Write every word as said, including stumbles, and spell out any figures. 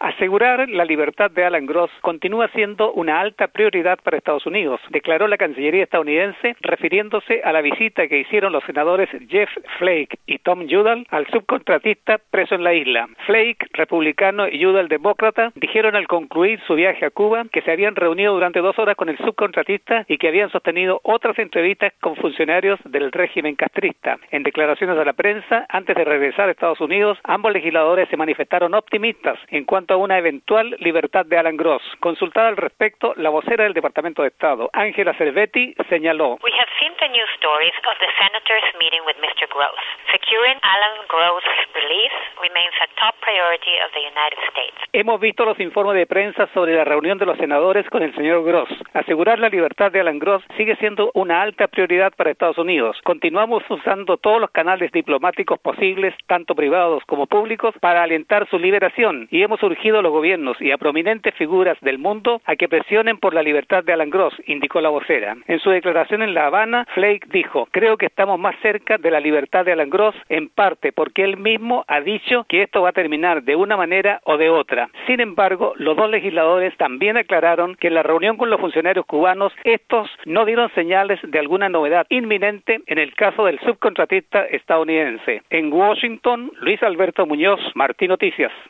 Asegurar la libertad de Alan Gross continúa siendo una alta prioridad para Estados Unidos, declaró la Cancillería estadounidense refiriéndose a la visita que hicieron los senadores Jeff Flake y Tom Udall al subcontratista preso en la isla. Flake, republicano, y Udall, demócrata, dijeron al concluir su viaje a Cuba que se habían reunido durante dos horas con el subcontratista y que habían sostenido otras entrevistas con funcionarios del régimen castrista. En declaraciones a la prensa, antes de regresar a Estados Unidos, ambos legisladores se manifestaron optimistas en cuanto a una eventual libertad de Alan Gross. Consultada al respecto, la vocera del Departamento de Estado, Angela Cervetti, señaló: We have seen the news stories of the senators meeting with mister Gross. Securing Alan Gross' release remains a top priority of the United States. Hemos visto los informes de prensa sobre la reunión de los senadores con el señor Gross. Asegurar la libertad de Alan Gross sigue siendo una alta prioridad para Estados Unidos. Continuamos usando todos los canales diplomáticos posibles, tanto privados como públicos, para alentar su liberación, y hemos urgido a los gobiernos y a prominentes figuras del mundo a que presionen por la libertad de Alan Gross, indicó la vocera. En su declaración en La Habana, Flake dijo: creo que estamos más cerca de la libertad de Alan Gross, en parte porque él mismo ha dicho que esto va a terminar de una manera o de otra. Sin embargo, los dos legisladores también aclararon que en la reunión con los funcionarios cubanos, estos no dieron señales de alguna novedad inminente en el caso del subcontratista estadounidense. En Washington, Luis Alberto Muñoz, Martí Noticias.